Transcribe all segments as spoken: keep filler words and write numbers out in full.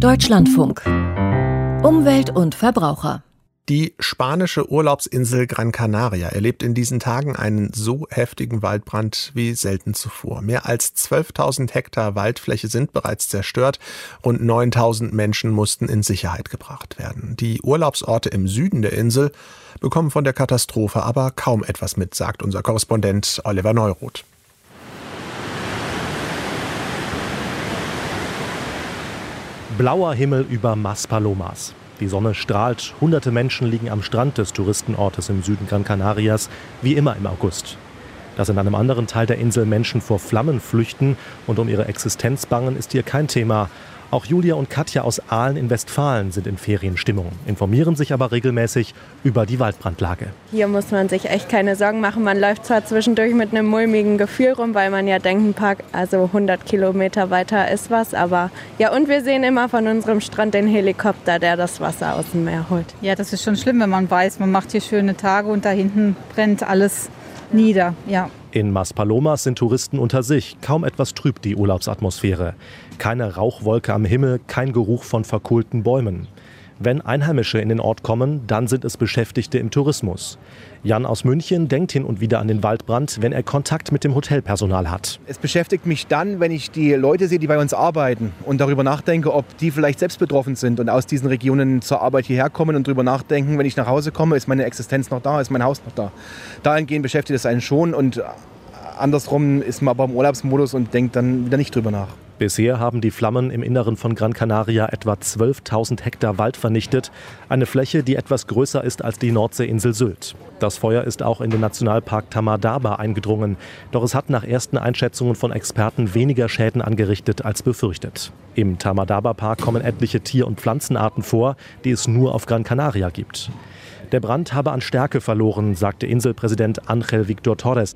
Deutschlandfunk. Umwelt und Verbraucher. Die spanische Urlaubsinsel Gran Canaria erlebt in diesen Tagen einen so heftigen Waldbrand wie selten zuvor. Mehr als zwölftausend Hektar Waldfläche sind bereits zerstört. Rund neuntausend Menschen mussten in Sicherheit gebracht werden. Die Urlaubsorte im Süden der Insel bekommen von der Katastrophe aber kaum etwas mit, sagt unser Korrespondent Oliver Neuroth. Blauer Himmel über Maspalomas. Die Sonne strahlt, hunderte Menschen liegen am Strand des Touristenortes im Süden Gran Canarias, wie immer im August. Dass in einem anderen Teil der Insel Menschen vor Flammen flüchten und um ihre Existenz bangen, ist hier kein Thema. Auch Julia und Katja aus Ahlen in Westfalen sind in Ferienstimmung, informieren sich aber regelmäßig über die Waldbrandlage. Hier muss man sich echt keine Sorgen machen. Man läuft zwar zwischendurch mit einem mulmigen Gefühl rum, weil man ja denkt, ein paar, also hundert Kilometer weiter ist was. Aber ja, und wir sehen immer von unserem Strand den Helikopter, der das Wasser aus dem Meer holt. Ja, das ist schon schlimm, wenn man weiß, man macht hier schöne Tage und da hinten brennt alles nieder. Ja. In Maspalomas sind Touristen unter sich. Kaum etwas trübt die Urlaubsatmosphäre. Keine Rauchwolke am Himmel, kein Geruch von verkohlten Bäumen. Wenn Einheimische in den Ort kommen, dann sind es Beschäftigte im Tourismus. Jan aus München denkt hin und wieder an den Waldbrand, wenn er Kontakt mit dem Hotelpersonal hat. Es beschäftigt mich dann, wenn ich die Leute sehe, die bei uns arbeiten und darüber nachdenke, ob die vielleicht selbst betroffen sind und aus diesen Regionen zur Arbeit hierher kommen und darüber nachdenken, wenn ich nach Hause komme, ist meine Existenz noch da, ist mein Haus noch da. Dahingehend beschäftigt es einen schon und andersrum ist man aber im Urlaubsmodus und denkt dann wieder nicht drüber nach. Bisher haben die Flammen im Inneren von Gran Canaria etwa zwölftausend Hektar Wald vernichtet. Eine Fläche, die etwas größer ist als die Nordseeinsel Sylt. Das Feuer ist auch in den Nationalpark Tamadaba eingedrungen. Doch es hat nach ersten Einschätzungen von Experten weniger Schäden angerichtet als befürchtet. Im Tamadaba-Park kommen etliche Tier- und Pflanzenarten vor, die es nur auf Gran Canaria gibt. Der Brand habe an Stärke verloren, sagte Inselpräsident Ángel Víctor Torres.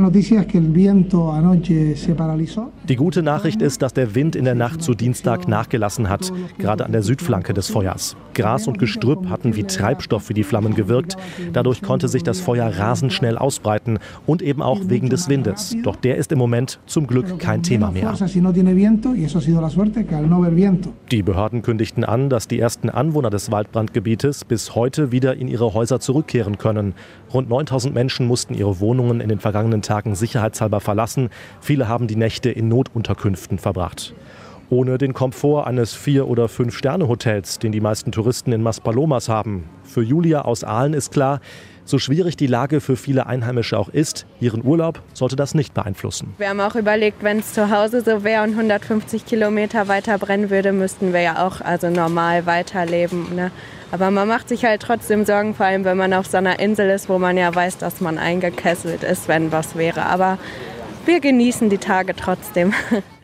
Die gute Nachricht ist, dass der Wind in der Nacht zu Dienstag nachgelassen hat, gerade an der Südflanke des Feuers. Gras und Gestrüpp hatten wie Treibstoff für die Flammen gewirkt. Dadurch konnte sich das Feuer rasend schnell ausbreiten und eben auch wegen des Windes. Doch der ist im Moment zum Glück kein Thema mehr. Die Behörden kündigten an, dass die ersten Anwohner des Waldbrandgebietes bis heute wieder in ihre Häuser zurückkehren können. Rund neuntausend Menschen mussten ihre Wohnungen in den vergangenen Tagen sicherheitshalber verlassen. Viele haben die Nächte in Notunterkünften verbracht. Ohne den Komfort eines Vier- oder Fünf-Sterne-Hotels, den die meisten Touristen in Maspalomas haben. Für Julia aus Ahlen ist klar, so schwierig die Lage für viele Einheimische auch ist, ihren Urlaub sollte das nicht beeinflussen. Wir haben auch überlegt, wenn es zu Hause so wäre und hundertfünfzig Kilometer weiter brennen würde, müssten wir ja auch also normal weiterleben. Ne? Aber man macht sich halt trotzdem Sorgen, vor allem wenn man auf so einer Insel ist, wo man ja weiß, dass man eingekesselt ist, wenn was wäre. Aber wir genießen die Tage trotzdem.